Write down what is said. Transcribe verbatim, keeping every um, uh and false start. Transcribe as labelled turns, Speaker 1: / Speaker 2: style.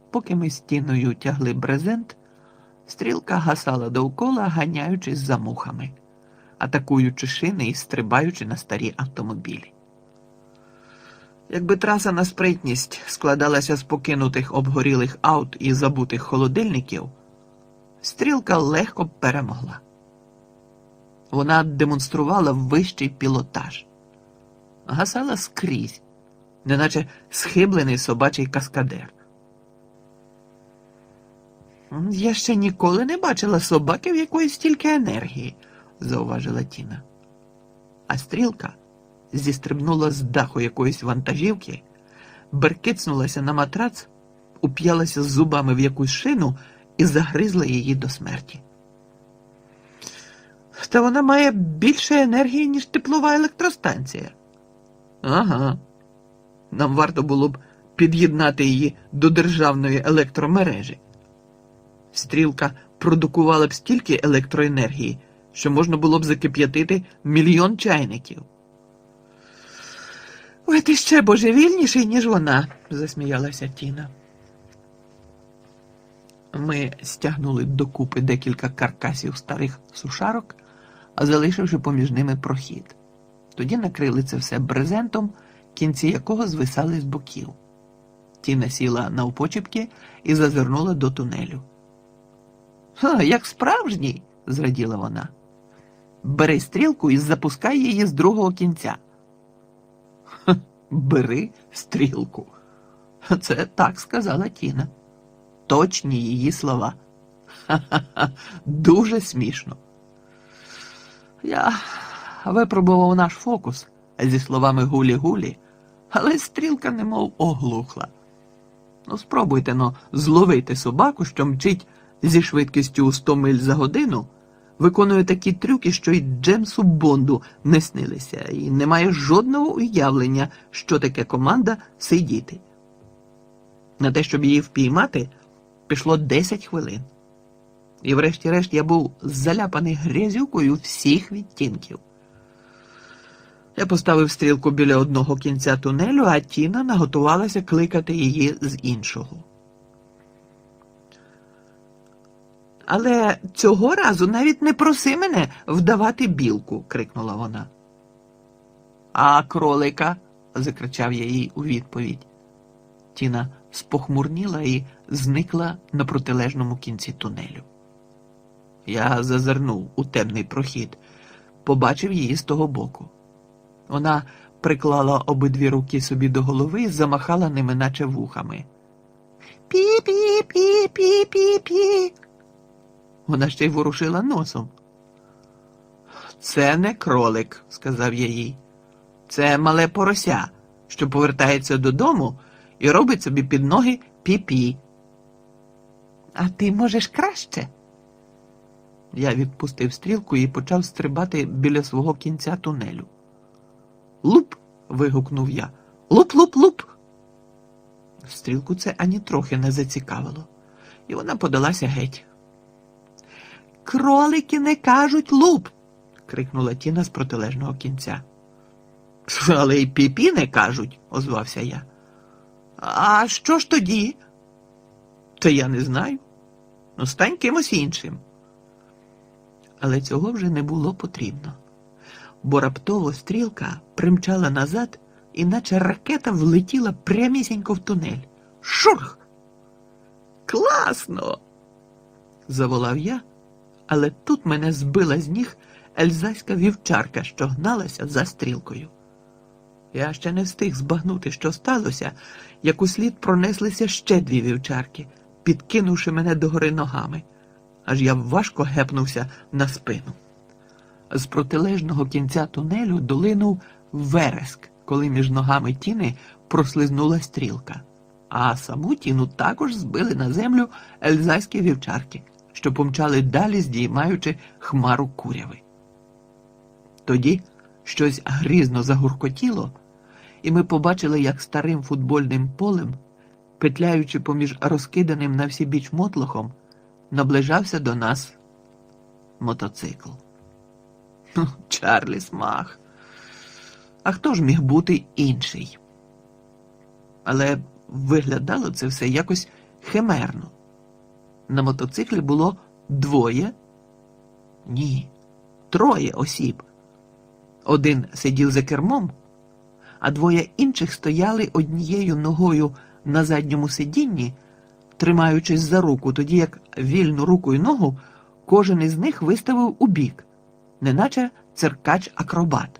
Speaker 1: поки ми з Тіною тягли брезент, стрілка гасала довкола, ганяючись за мухами, атакуючи шини і стрибаючи на старі автомобілі. Якби траса на спритність складалася з покинутих обгорілих аут і забутих холодильників, стрілка легко б перемогла. Вона демонструвала вищий пілотаж. Гасала скрізь, неначе схиблений собачий каскадер. «Я ще ніколи не бачила собаки, в якої стільки енергії», – зауважила Тіна. А стрілка зістрибнула з даху якоїсь вантажівки, беркицнулася на матрац, уп'ялася зубами в якусь шину і загризла її до смерті. «Та вона має більше енергії, ніж теплова електростанція». «Ага. Нам варто було б під'єднати її до державної електромережі. Стрілка продукувала б стільки електроенергії, що можна було б закип'ятити мільйон чайників». «Ой, ти ще божевільніший, ніж вона», – засміялася Тіна. Ми стягнули докупи декілька каркасів старих сушарок, а залишивши поміж ними прохід. Тоді накрили це все брезентом, кінці якого звисали з боків. Тіна сіла навпочепки і зазирнула до тунелю. «Ха, як справжній!» – зраділа вона. «Бери стрілку і запускай її з другого кінця». «Ха, бери стрілку». Це так сказала Тіна. Точні її слова. Ха-ха-ха, дуже смішно. Я випробував наш фокус зі словами гулі-гулі, але стрілка немов оглухла. Ну, спробуйте, но, зловити собаку, що мчить зі швидкістю у сто миль за годину, виконує такі трюки, що й Джеймсу Бонду не снилися, і не має жодного уявлення, що таке команда «сидіти». На те, щоб її впіймати, пішло десять хвилин. І врешті-решт я був заляпаний грязюкою всіх відтінків. Я поставив стрілку біля одного кінця тунелю, а Тіна наготувалася кликати її з іншого. «Але цього разу навіть не проси мене вдавати білку», – крикнула вона. «А кролика?» – закричав я їй у відповідь. Тіна спохмурніла і зникла на протилежному кінці тунелю. Я зазирнув у темний прохід, побачив її з того боку. Вона приклала обидві руки собі до голови і замахала ними, наче вухами. «Пі-пі-пі-пі-пі-пі!» Вона ще й ворушила носом. «Це не кролик», – сказав я їй. «Це мале порося, що повертається додому і робить собі під ноги пі-пі». «А ти можеш краще?» Я відпустив стрілку і почав стрибати біля свого кінця тунелю. «Луп!» – вигукнув я. «Луп-луп-луп!» Стрілку це ані трохи не зацікавило, і вона подалася геть. «Кролики не кажуть луп!» – крикнула Тіна з протилежного кінця. «Але й пі-пі не кажуть!» – озвався я. «А що ж тоді?» «Та я не знаю. Ну, стань кимось іншим». Але цього вже не було потрібно, бо раптово стрілка примчала назад і наче ракета влетіла прямісінько в тунель. Шурх! «Класно!» – заволав я, але тут мене збила з ніг ельзаська вівчарка, що гналася за стрілкою. Я ще не встиг збагнути, що сталося, як услід пронеслися ще дві вівчарки, підкинувши мене догори ногами, аж я важко гепнувся на спину. З протилежного кінця тунелю долинув вереск, коли між ногами Тіни прослизнула стрілка, а саму Тіну також збили на землю ельзаські вівчарки, що помчали далі, здіймаючи хмару куряви. Тоді щось грізно загуркотіло, і ми побачили, як старим футбольним полем, петляючи поміж розкиданим на всі біч мотлохом, наближався до нас мотоцикл. Чарлі Смах. А хто ж міг бути інший? Але виглядало це все якось химерно. На мотоциклі було двоє, ні, троє осіб. Один сидів за кермом, а двоє інших стояли однією ногою на задньому сидінні, тримаючись за руку, тоді як вільну руку і ногу кожен із них виставив у бік, неначе циркач-акробат.